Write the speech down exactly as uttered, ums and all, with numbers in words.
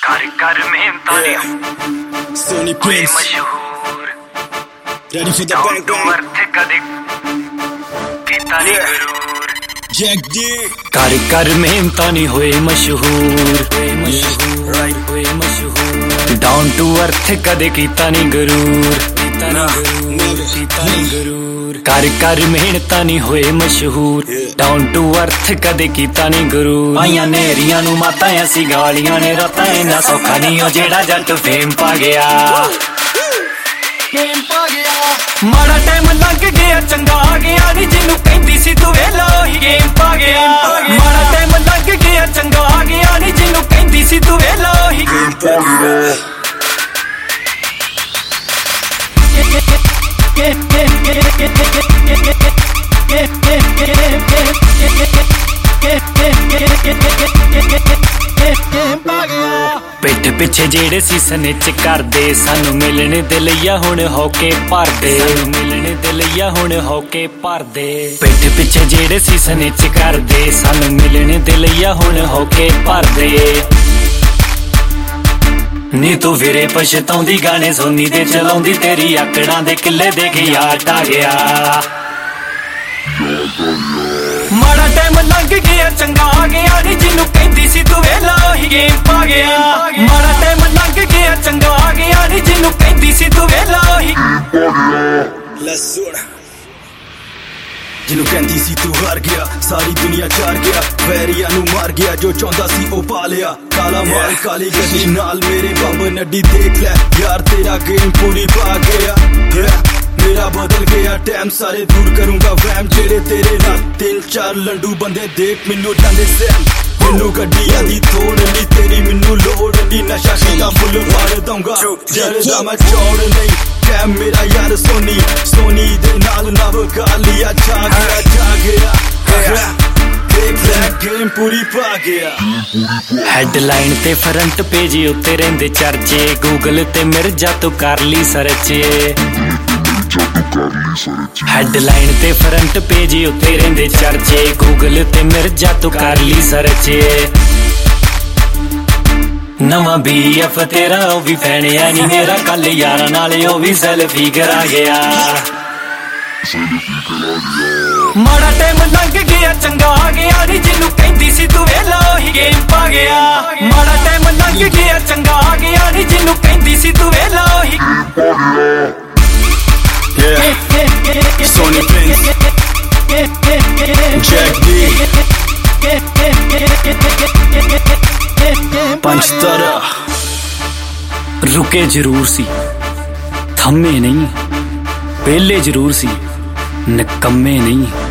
कर कर मेहनत Sony Prince, मशहूर ready for the bang bang. अर्थ कदे कीता नहीं गरूर Jack D, कर कर मेहनत नहीं होए मशहूर होए मशहूर डाउन टू अर्थ कदे कीता नहीं गरूर कीता नहीं गरूर कर कर मेहनत नहीं होए मशहूर डाउन टू अर्थ कदे कीता नहीं गरूर आइयां नेरियां नू माता ऐसी गालियां ने रातां इन्ना सौखा नहीं ओ जेड़ा जट फेम पा गया फेम पा गया माड़ा टाइम लंघ गया चंगा आ गया नी जिन्नू कहंदी सी तू वेला ही गेम पा गया माड़ा टाइम लंघ गया चंगा आ गया नी जिन्नू कहंदी सी तू वेला ही गेम पा गया पिठ पिछे जेड़े सी सनिच करदे सानू मिलने दे लइया हुण होके भरदे मिलने दे लइया हुण होके भरदे पिठ पिछे जेड़े सी सनिच करदे सानू मिलने दे लइया हुण होके भरदे नी तू फिरे पछताउंदी गाने सोनी दे चलाउंदी तेरी आकड़ां दे किले देख याद आ गया माड़ा टाइम लंघ गया चंगा आ गया नी जिन्नू कहंदी सी तू वेला ही गेम पा गया माड़ा टाइम लंघ गया चंगा आ गया नी जिन्नू कहंदी सी तू वेला ही let's do it. जिन्नू कहंदी सी तू हार गया सारी दुनिया चार गया वैरिया नू मार गया जो चाहंदा सी ओ पा लिया काला माल काली गड्डी नाल मेरे बंब नड्डी देख ले यार तेरा गेम पूरी पा गया मेरा बदल गया टाइम सारे दूर करूंगा वैम जेड़े तेरे नाल तीन चार लंडू बंदे देख मैनू जांदे सैम मैनू गड्डियां दी थोड़ नहीं तेरी मैनू लोड़ नहीं नशा कीता फुल मार दूंगा जरदा मैं चौड़ नहीं कैम मेरा यार सोनी सोनी दे नाल नव गालिया छा गया छा गया देख ले गेम पूरी पा गया हेडलाइन ते फ्रंट पेज उत्ते रहिंदे चर्चे गूगल ते मिर्जा तू कर ली सर्च हेडलाइन ते फ्रंट पेज उत्ते रहिंदे चर्चे गूगल ते मिर्जा तू कर ली सर्च नवा बी एफ तेरा ओ भी फैनिया नी मेरा कल यारां नाल ओ भी सेल्फी करा गया माड़ा टाइम लंघ गया चंगा आ गया नी जिन्नू कहंदी सी तू वेला ही गेम पा गया माड़ा टाइम लंघ गया चंगा आ गया नी जिन्नू कहंदी सी तू वेला ही Sony Prince, Jack D, पंचतारा रुके जरूर सी थमे नहीं पहले जरूर सी निकम्मे नहीं।